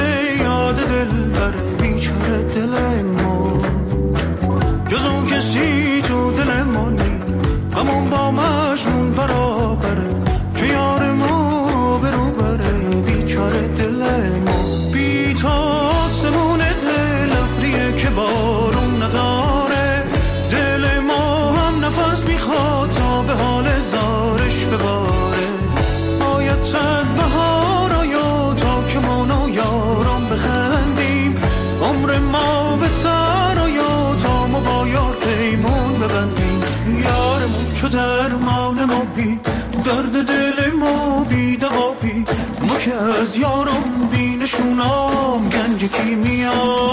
یاد دل بره بیچاره دل ما، جز اون کسی تو دل ما نی، غمون با مجنون برابره که یار ما برو بره بیچاره دل ما. بی تو آسمون دل ابریه که بارون نداره، دل ما هم نفس میخواد تا به حال زارش بباره. باید صد بهار آیا تا که ما و یاران بخندیم، عمر ما به سر آیا تا ما با یار پیمون ببندیم. یارمون چو درمان ما بی درد دل ما بی دوا بی، ما که از یارم بی نشونام گنج کیمیابی.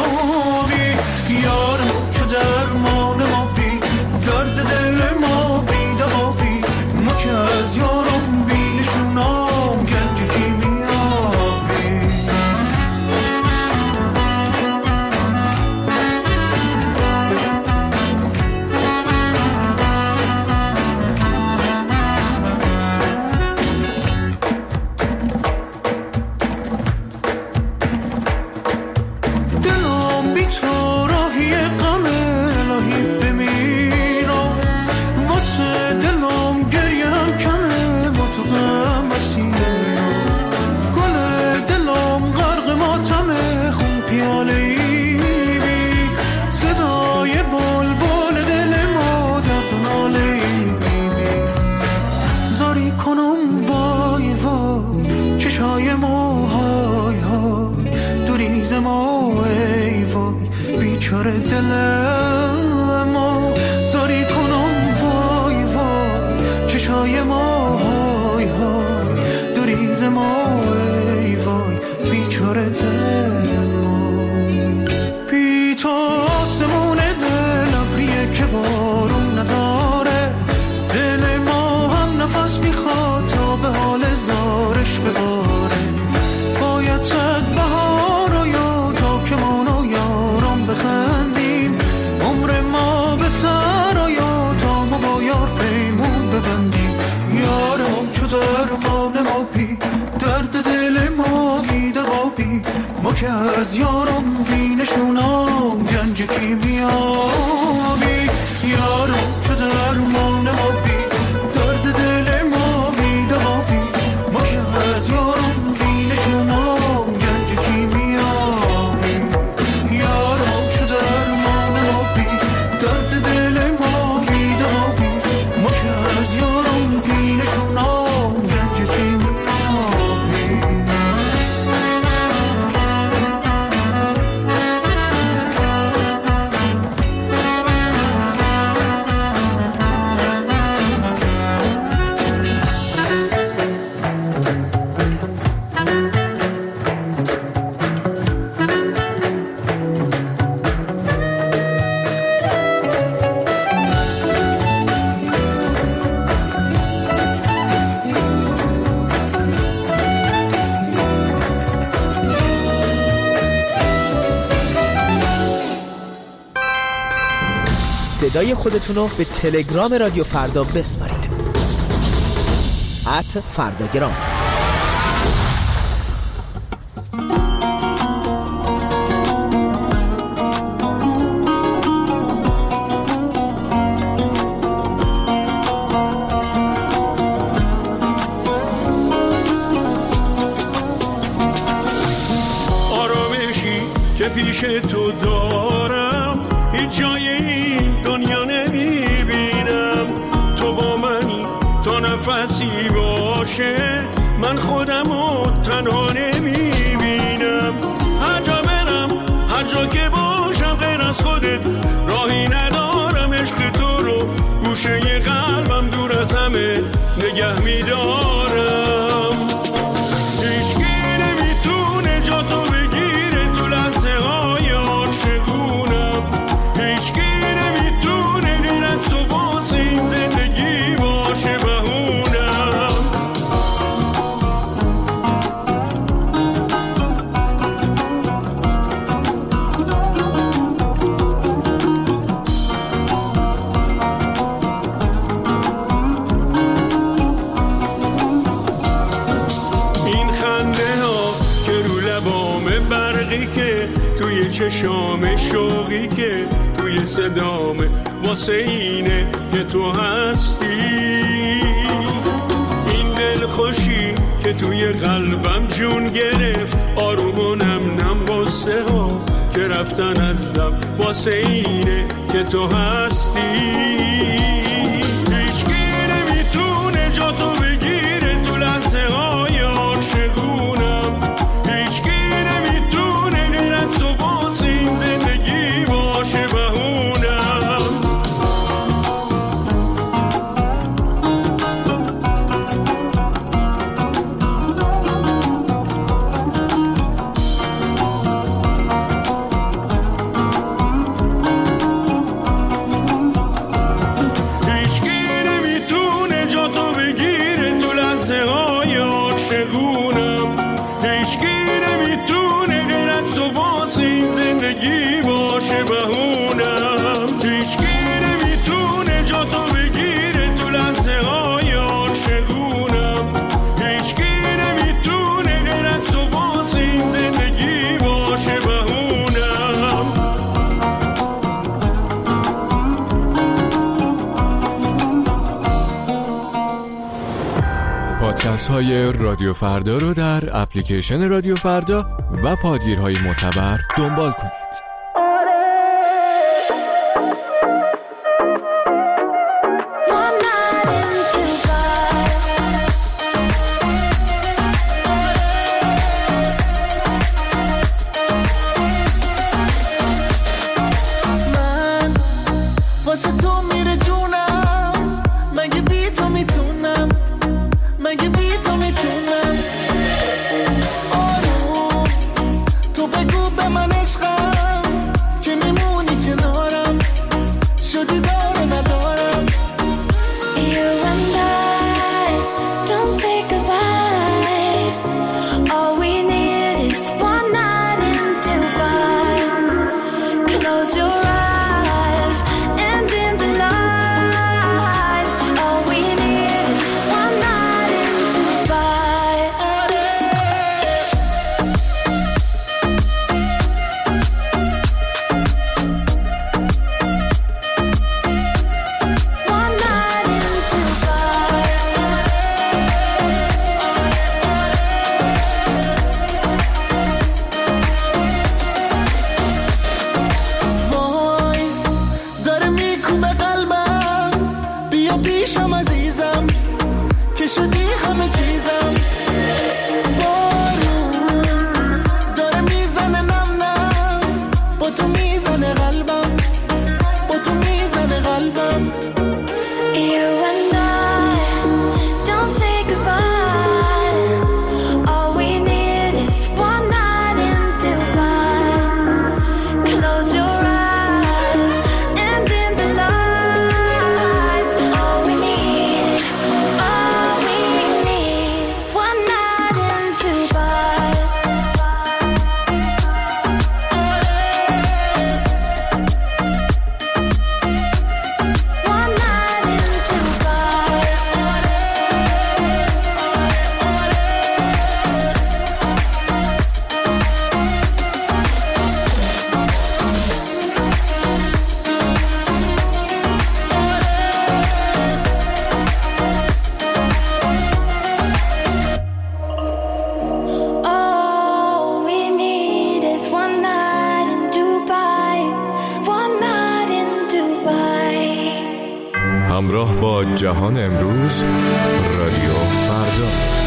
یارمون چو درمان ما بی درد دل ما بی دوا بی، ما که از یارم بی نشونام گنج کیمیابی. بیچاره دل ما زاری کنم وای وای، چشای ما های های دوریز ما ای وای بیچاره دل ما. بی تو آسمون دل ابریه که بارون نداره، دل ما هم نفس میخواد تا به حال زارش بباره. باید صد بهار آیا تا که ما و یاران بخندیم، عمر ما به سر آیا تا ما با یار پیمون ببندیم. یارم چو درمان ما بی درد دل ما بی دوا بی، ما که از یارم بی نشونام گنج کیمیابی. یارم چو درمان ما بی درد دل ما بی دوا بی، ما که از یارم بی نشونام گنج کیمیابی. یارم چو درمان ما بی درد دل ما بی دوا بی، ما که از یارم بی نشونام گنج کیمیابی. صدای خودتون رو به تلگرام رادیو فردا بسپارید. @فرداگرام. آرامشی که پیش تو دارم هیچ جای این دنیا نمیبینم. تو با منی تا نفسی باشه، من خودمو تنها نمیبینم. هر جا برم هر جا که باشم غیر از خودت راهی ندارم. عشق تو رو گوشه قلبم دور از همه نگه میدارم. هیچکی نمیتونه جا تو بگیره تو لحظه های عاشقونم. هیچکی نمیتونه غیر از تو واسه این زندگی باشه بهونم. برقی که توی چشام، شوقی که توی صدامه، واسه اینه که تو هستی. این دل خوشی که توی قلبم جون گرفت، آروم و نم نم قصه ها که رفتن از دم، واسه اینه که تو هستی. هیچکی نمیتونه جا تو بگیره تو لحظه های عاشقونم، هیچکی نمیتونه غیر از تو واسه این زندگی باشه بهونم. پادکست های رادیو فردا رو در اپلیکیشن رادیو فردا و پادگیرهای معتبر دنبال کنید. همراه با جهان امروز، رادیو فردا.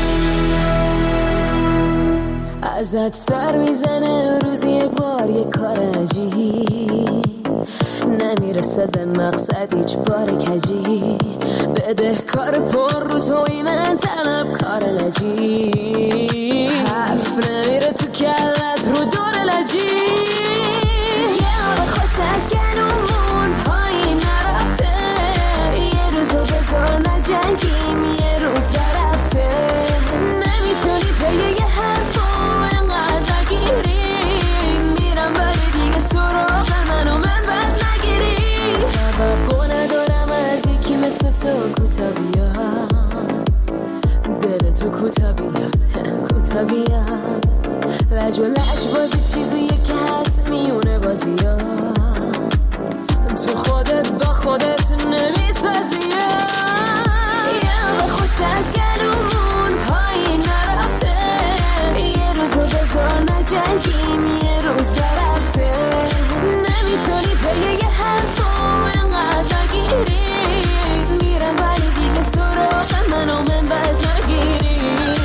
ازت سر میزنه روزی یه بار یه کار عجیب، نمیرسه به مقصد هیچ بار کجی، بده کار پر رو توی من طلب کار نجیب، حرف نمیره تو کلت رو دور لجی، یه آب خوش از گلومون پایین نرفته، یه روزو بذار نجنگیم یه روز درفته، نمیتونی پی یه حرفو انقدر نگیری، میرم ولی دیگه سراغ منو من بد نگیری، توقع ندارم از یکی مثل تو کوتا بیاد، دل تو کوتا بیاد کوتا بیاد، لج و لج بازی چیزیه که هست میونه بازیات، تو خودت با خودت نمیسازی. یه به خوش از گلومون پایین نرفته، یه روزو بذار نجنگیم یه روز درفته. نمیتونی پی یه حرفو اینقدر نگیری، میرم ولی دیگه سراغ منو من بد نگیری.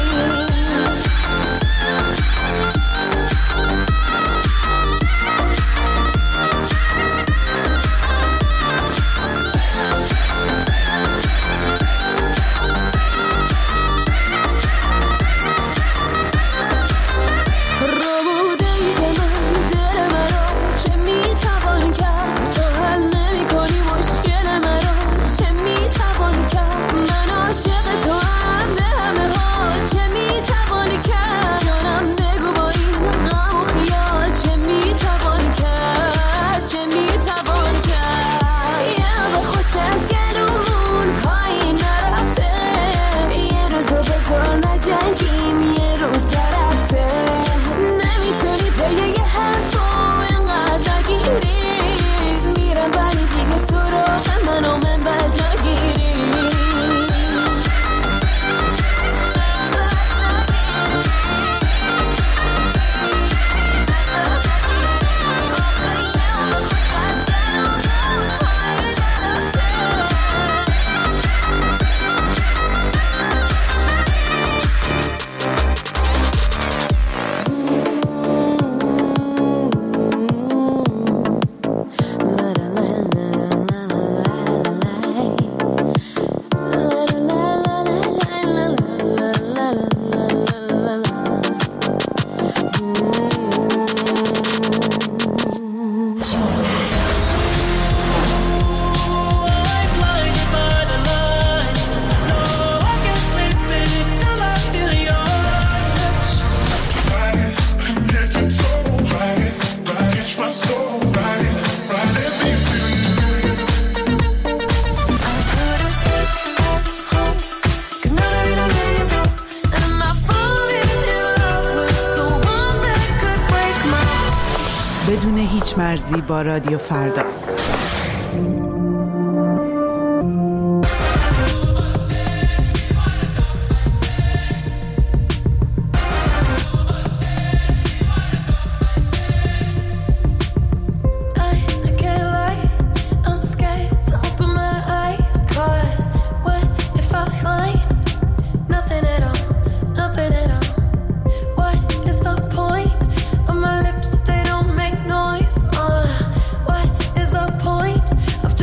بدون هیچ مرزی با رادیو فردا. Of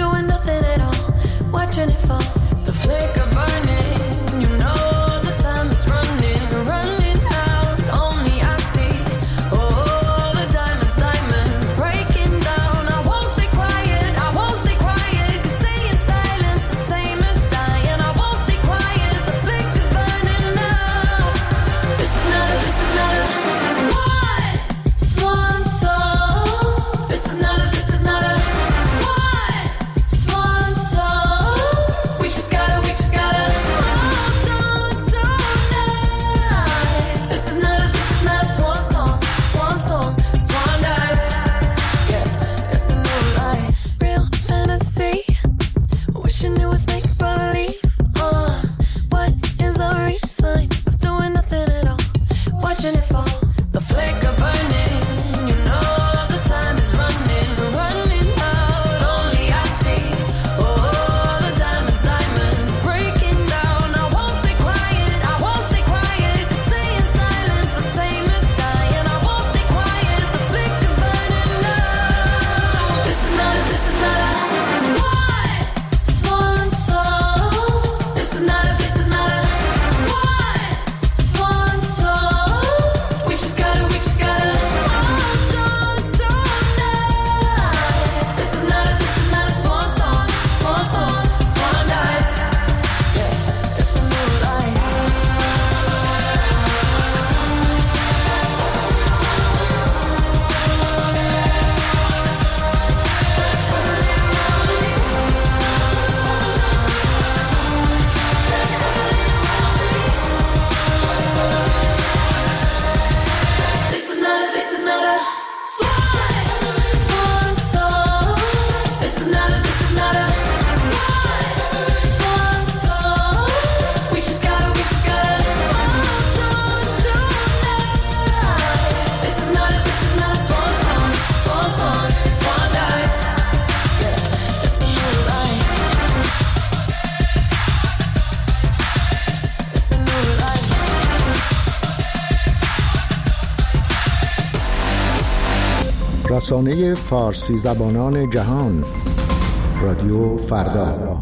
رسانه فارسی زبانان جهان، رادیو فردا.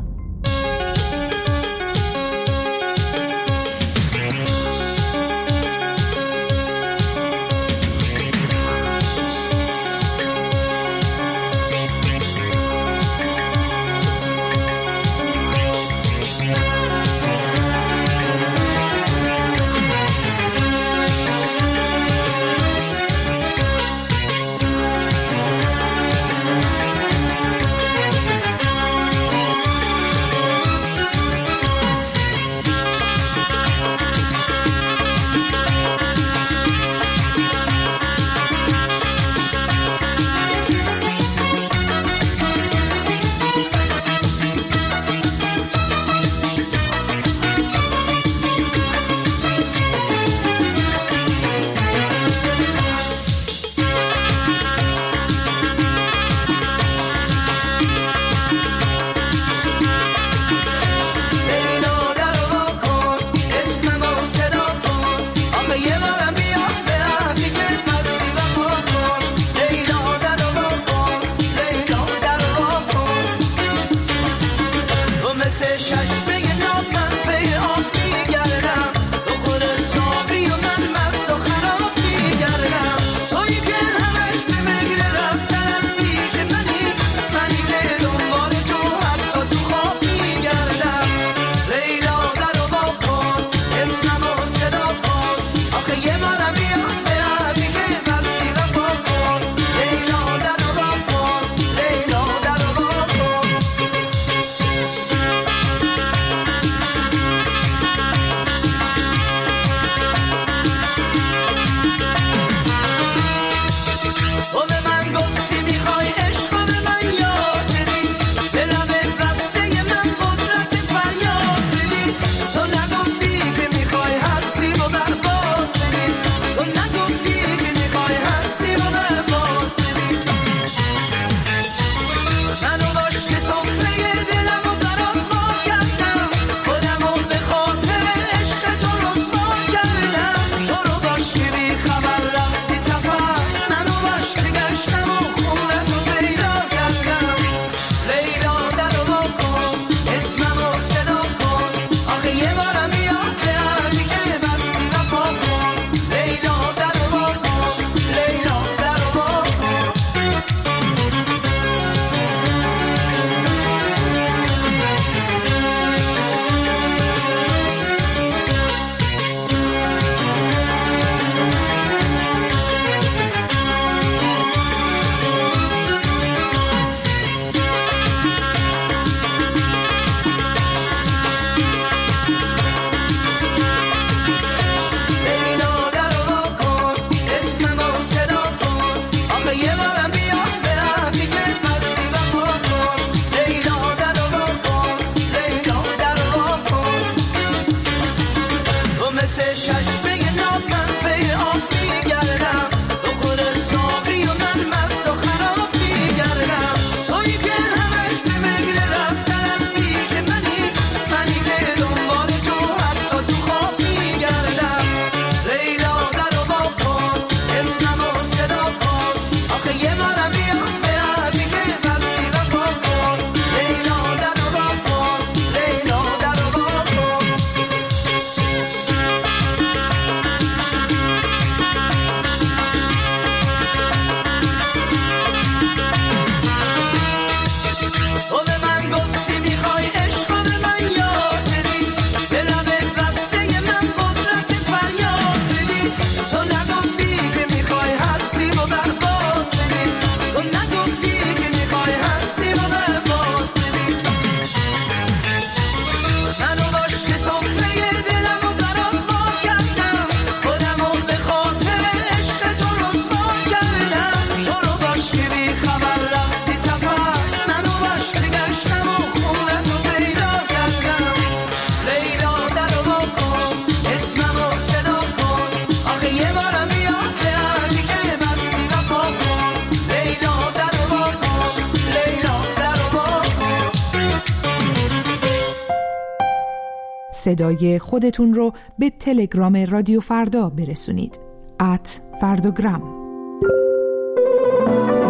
صدای خودتون رو به تلگرام رادیو فردا برسونید @فرداگرام.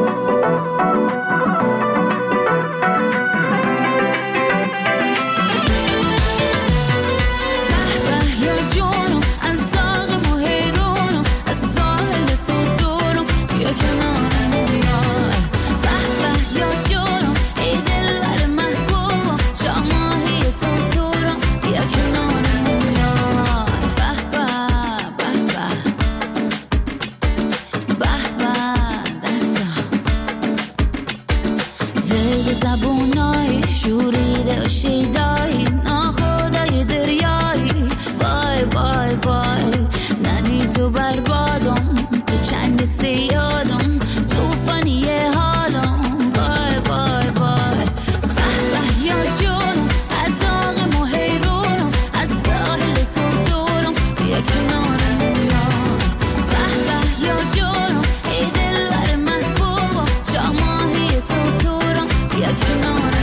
زبونای شوریده و شیدایی ناخدای دریایی وای وای وای ندی تو بربادم تو چنگ سیادم توفانی حالم وای وای وای به یا جونم از آغم و حیرونم از ساحل تو دورم بیا کنارم به یا جونم ای دلبر محبوبم شاماهی تو تورم بیا کنارم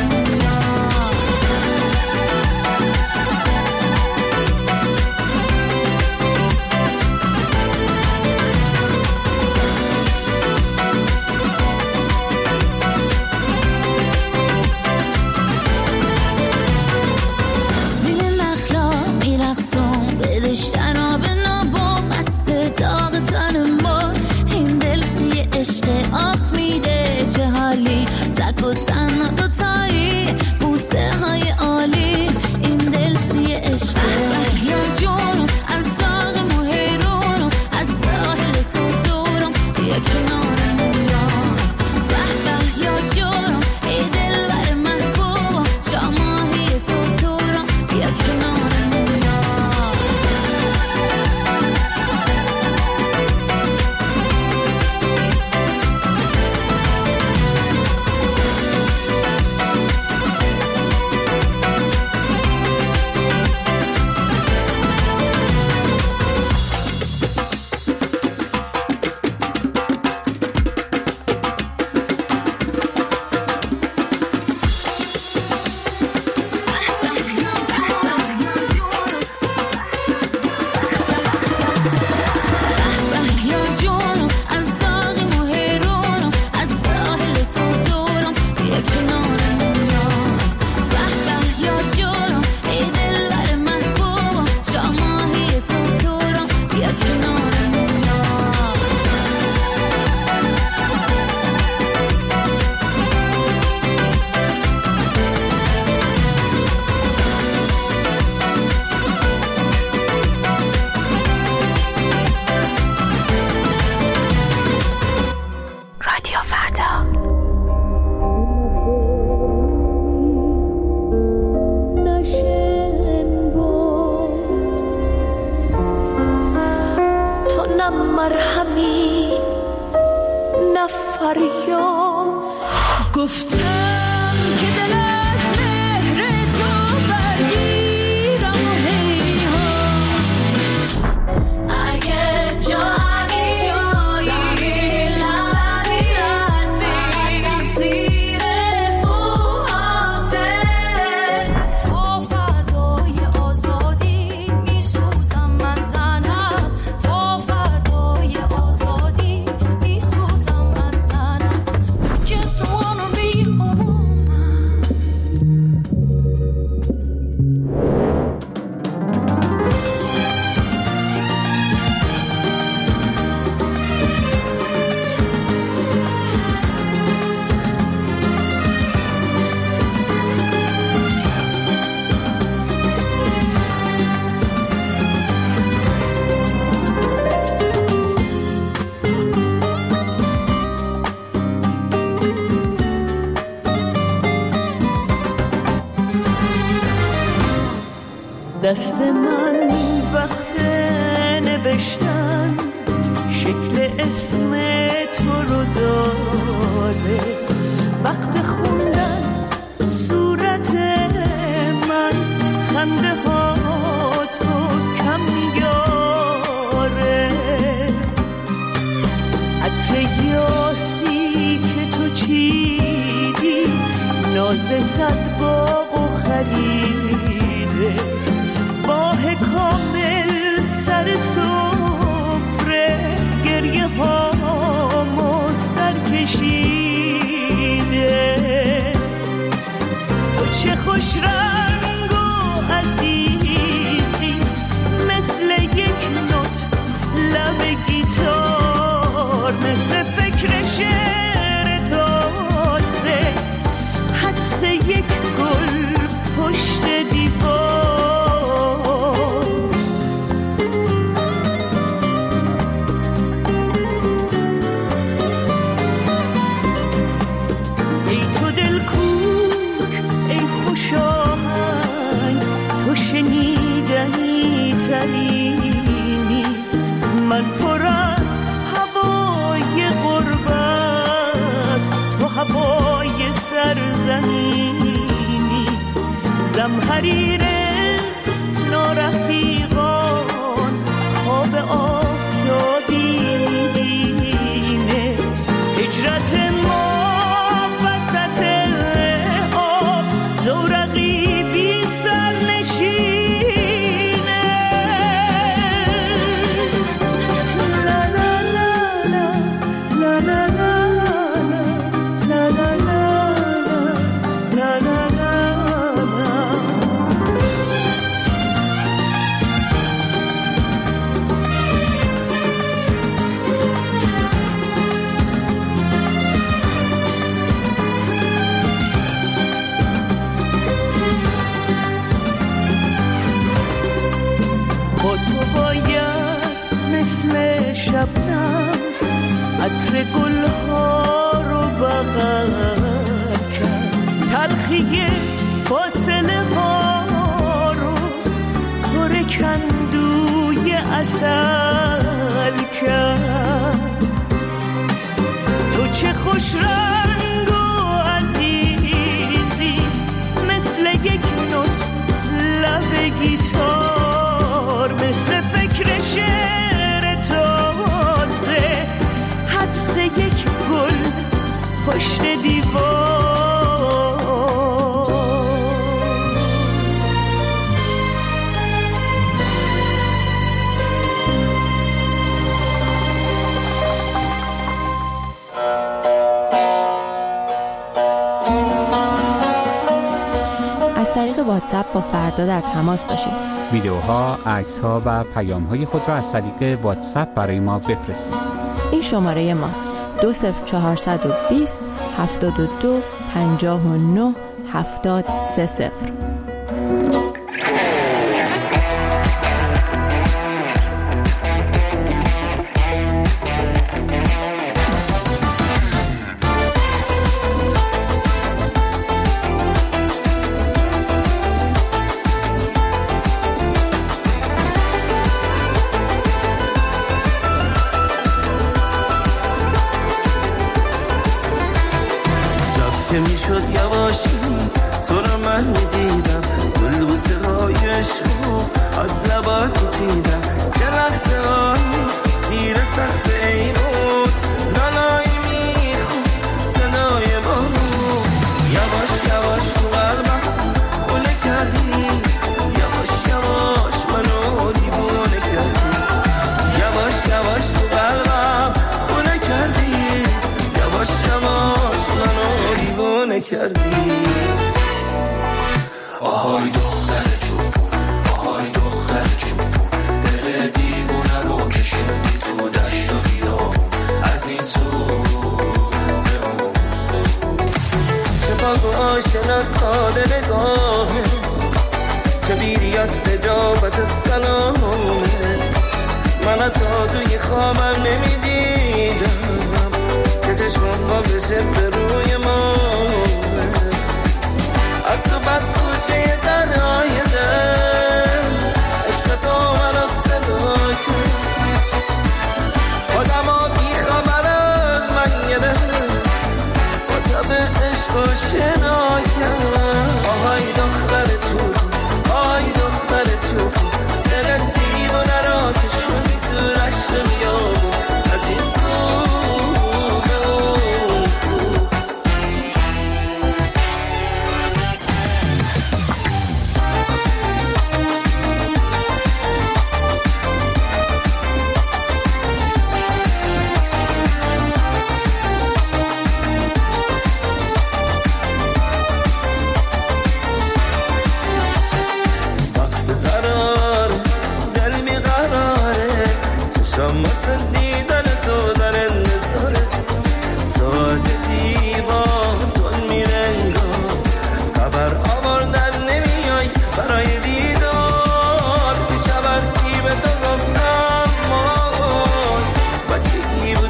شراب نابم از داغ تنم با این دل سی عشق آخ میده چه حالی تک و تنها دوتایی بوسه های عالی این دل سی عشق یا جونم از داغم و حیرونم از ساحل تو دورم بیا کنارم یا یا جونم ای دلبر محبوبم شاماهی تو تورم بیا کنارم گفتم که دل از مهر تو برگیرم و هیهات اگه جایی لحظی تقصیر بوهاته تا فردای آزادی میسوزم من زنم تا فردای آزادی میسوزم من زنم just wanna be a woman دست من وقت نوشتن شکل اسم تو رو داره وقت خوندن صورت من خنده ها تو کم میاره عطر یاسی که تو چیدی ناز صد باغ و خریده ماه کامل سر سفره گریه هامو سر کشیده تو چه خوش رنگ و عزیزی مثل یک نوت لب گیتار مثل فکر شعر تازه حدس یک گل پشت دیوار حریر نارفیقان خواب آفتابی میبینه. هجرت ما وسط آب زورقی بی سر نشینه. لا لا لا لا لا لا لا لا لا لا لا. شبنم عطر گلها رو بغل کرد، تلخی فاصله ها رو پر کندوی عسل کرد. تو چه خوش رنگ و عزیزی مثل یک نوت لب گیتار، مثل فکر شعر تازه حدس یک گل پشت دیوار. از طریق واتساپ با فردا در تماس باشید. ویدیوها، عکس‌ها و پیام‌های خود را از طریق واتساپ برای ما بفرستید. این شماره ماست: 20420 72 59 730. که میشد یواشی تو رو من میدیدم، گل بوسه های عشقو از لبات میچیدم. چه لحظه هایی تیر سخت ای بود، نالایی میخون صدای بارون. یواش یواش تو قلبم خونه کردی، یواش یواش منو دیوونه کردی. یواش یواش تو قلبم خونه کردی، یواش یواش منو دیوونه کردی. آهای دختر چوبون، آهای دختر چوبون، دل دیوونه رو کشوندی تو دشت و بیابون، از این سو به اون سو. چه پاک و آشنا ساده نگاهه، چه بیری از نجابت سلامه. من تا توی خوابم نمیدیدم که چشمم با بشه به روی ما. از تو بس کوچه درهای دل، عشق تو منو صدا کرد. آدم ها بی خبر از من گرفت، با تب عشق آشنا کرد. آهای دختر تو، آهای دختر تو، دل دیوانه را کشوندی تو رشت بیابون، از این سو به اون سو. وقت قرار دل میقراره، چشم واسه دیدن تو در انتظاره. ساعت دیوان میره انگار، خبر آوردن نمیای برای دیدار. دیشب هرچی به تو گفتم مامان، بچگی بود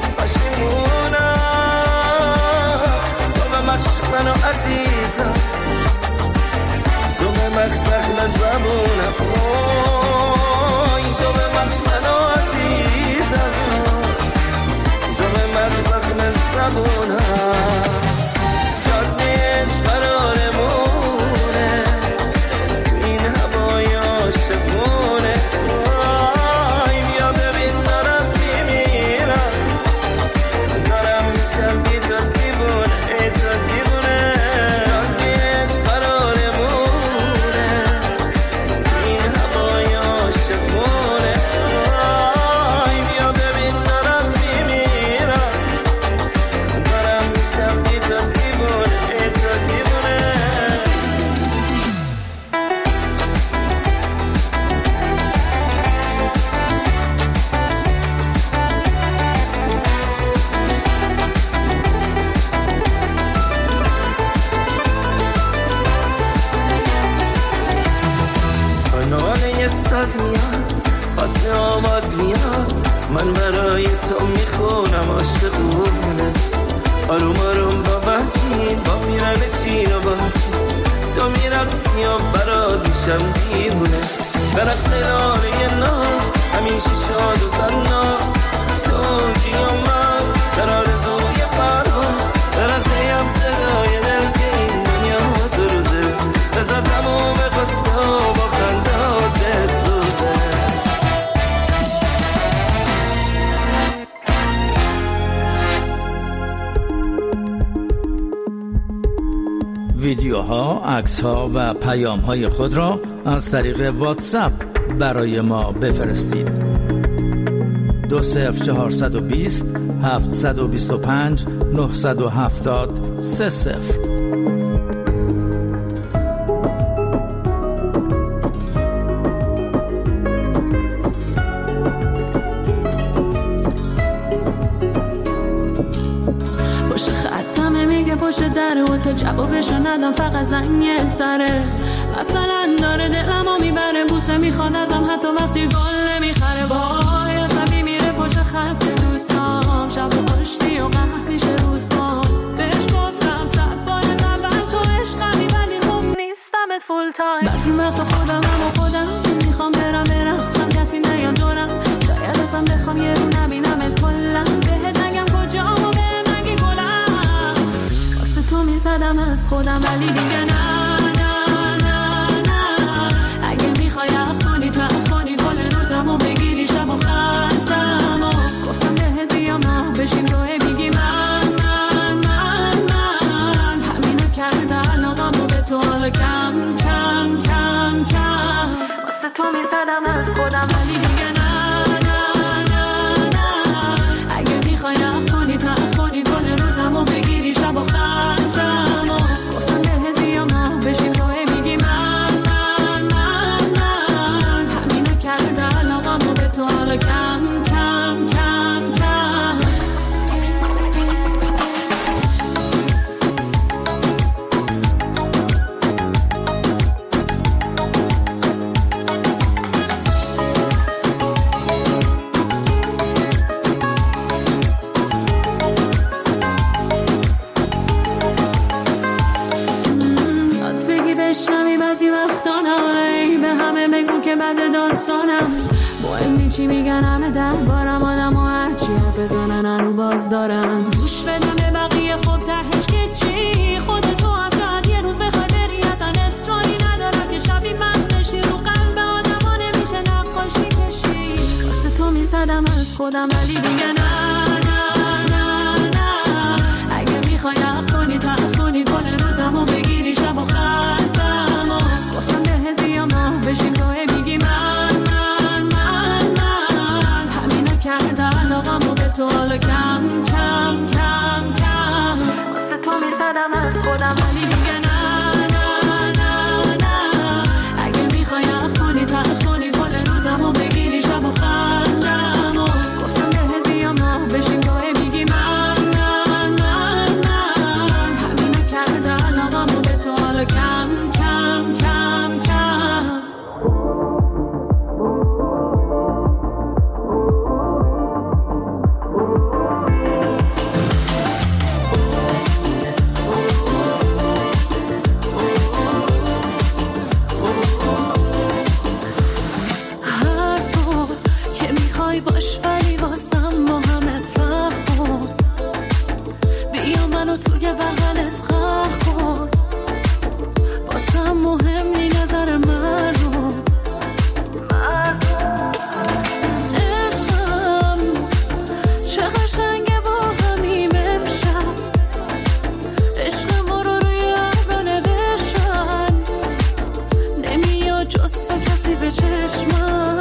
پشیمونم. تو به مخش منو عزیزم، تو به مخش زخم زبونم. آی تو به مخش منو عزیزم، تو به مخش زخم زبونم. جاده قرارمونه توی آروم آروم با بچین با میرم چین و بچین تو میرقصی و برات میشم دیوونه برقص لانه ناز همیشه شاد و تناز تو اونجی و من در آرزوی پرواز برقصه هم صدای دل که این دنیا دو روزه بذار تموم قصه و با خندات بسوزه. ویدیوها، عکس‌ها و پیام‌های خود را از طریق واتساپ برای ما بفرستید. 20420 725 970 30. پشت در و تا جوابشو ندم فقط زنگ سره مثلا داره دلمو میبره بوسه میخواد ازم حتی وقتی گل نمیخره وای عصبی میره پشت خط دوستام شب و آشتی و قهر میشه روز با بهش گفتم 100 بار از اول تو عشقمی ولی خوب نیستمت فول تایم بعضی وقتا خودم میخوام برقصم کسی نیاد دورم شاید اصلا بخوام یه رو نبینمت کلا بهت نگم کجام و بهم نگی گلم تو میزدم از خودم ولی دیگه نه اگه میخوای افغانی تا افغانی گل روزمو بگیری شب و خطم و گفتم بهت بیام نه بشین روی میگی من همینو کرده علاقمو به تو حالا کم واسه تو میزدم از خودم ولی دیگه نه اگه میخوای افغانی تا افغانی گل روزمو بگیری شب و خطم بشین روی میگی من همینو کرده علاقمو به تو حالا کم بعد داستانم مهم چی میگن همه دربارم آدم و هرچی حرف بزنن هنو باز دارن گوش بدم به بقیه خب تهش که چی خودتو هم شاید یه روز بخوای بری اصلا اصراری ندارم که شبی من بشی رو قلب آدم ها نمیشه نقاشی کشی واسه تو میزدم از خودم ولی دیگه نه اگه میخوای افغانی تا افغانی گل روزمو بگیری شب و خطم و گفتم بهت بیام نه بشین روی میگی من همینو کرده علاقمو به تو حالا کم واسه تو میزدم از خودم ولی دیگه نه اگه میخوای افغانی تا افغانی گل روزمو بگیری شب و خطم و گفتم بهت بیام نه بشین روی میگی من همینو کرده علاقمو به تو حالا کم باش ولی واسم با همه فرق کن بیا منو توی بغلت غرق کن واسم مهم نی نظر مردم عشقم چه قشنگه با همیم امشب عشق ما رو روی ابرا نوشتن نمیاد جز تو کسی به چشمم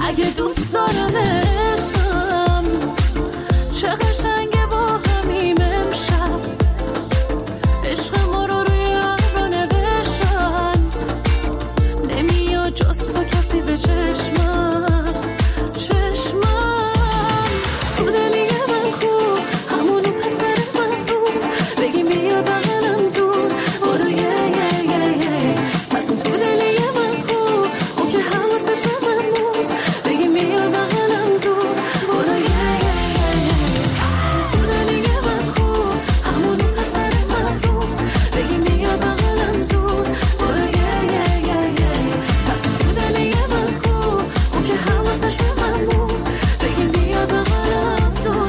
اگه دوست دارم عشقم چه قشنگه با همیم امشب عشق ما رو روی ابرا نوشتن نمیاد جز تو کسی به چشمم تو دلی من کو همونو پسر من کو بگی بیا بغلم زود بادو یه پس اون تو دلی من کو اون که حواسش به من بود بگی بیا بغلم زود بادو یه تو دلی من کو همونو پسر من کو بگی بیا بغلم زود بادو یه پس اون تو دلی من کو اون که حواسش به من بود بگی بیا بغلم زود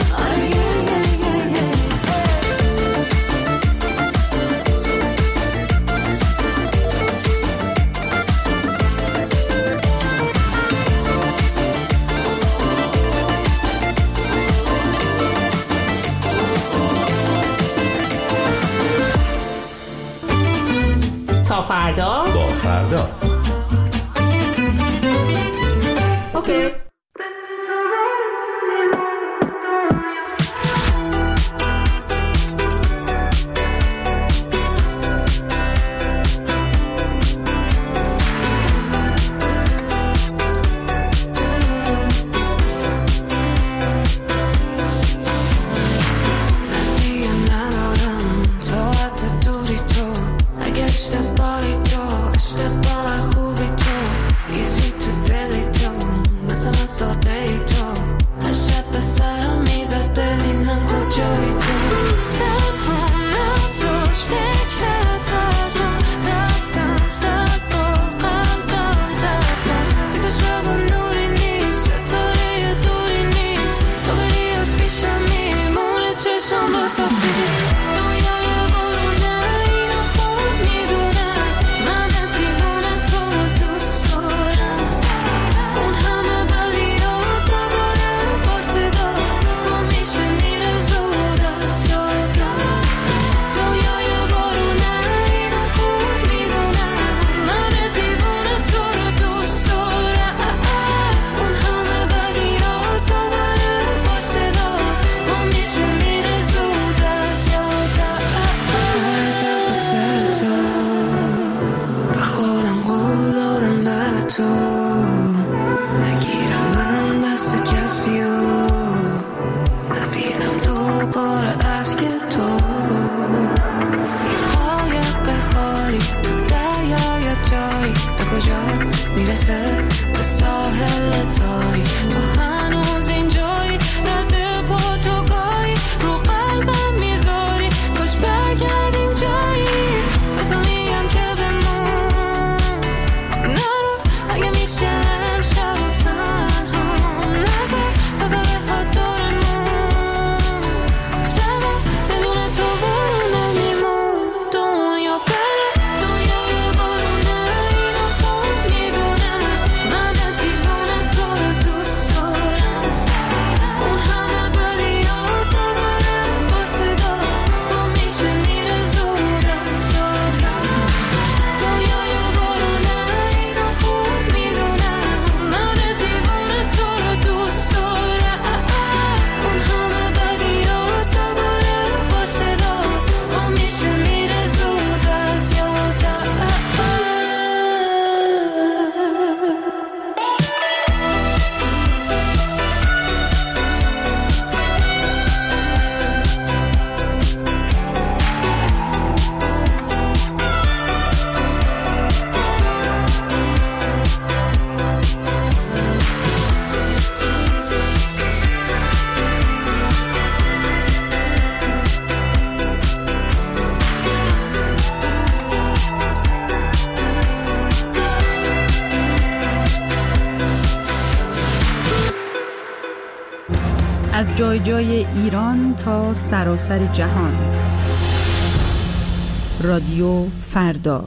تا فردا با فردا اوکی. از جای جای ایران تا سراسر جهان. رادیو فردا.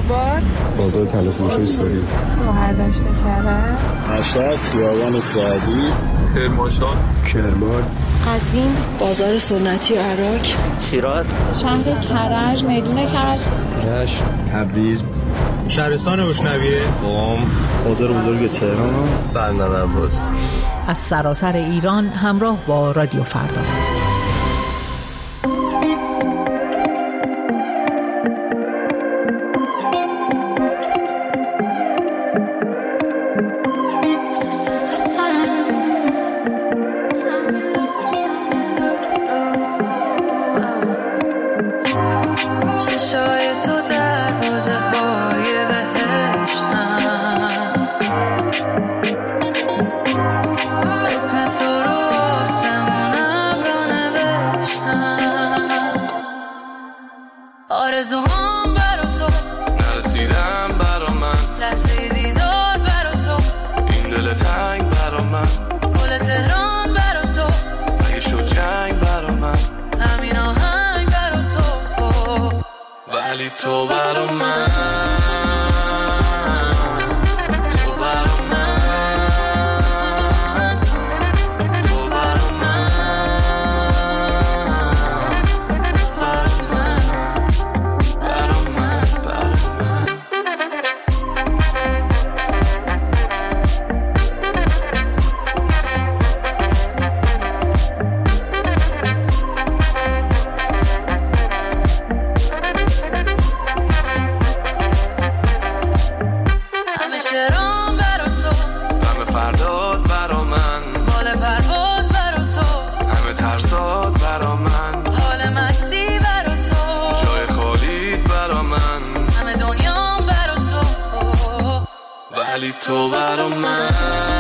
آباد، بازار طلافروشی ساری، شهردشت کرج، مشهد، خیابان سعدی، کرمانشاه، کرمان، قزوین، بازار سنتی و عراق، شیراز، شهر کرج، میدون کرج، رشت، تبریز، شهرستان بشنویه، قم، بازار بزرگ تهران، بندر عباس. از سراسر ایران همراه با رادیو فردا. آرزوهام برا تو نرسیدم برا من، لحظه دیدار برا تو، این دل تنگ برا من، گل تهران برا تو، اگه شد جنگ برا من، همین آهنگ برا تو، ولی تو برا من، تو برا من، تو برا من، ولی تو برا من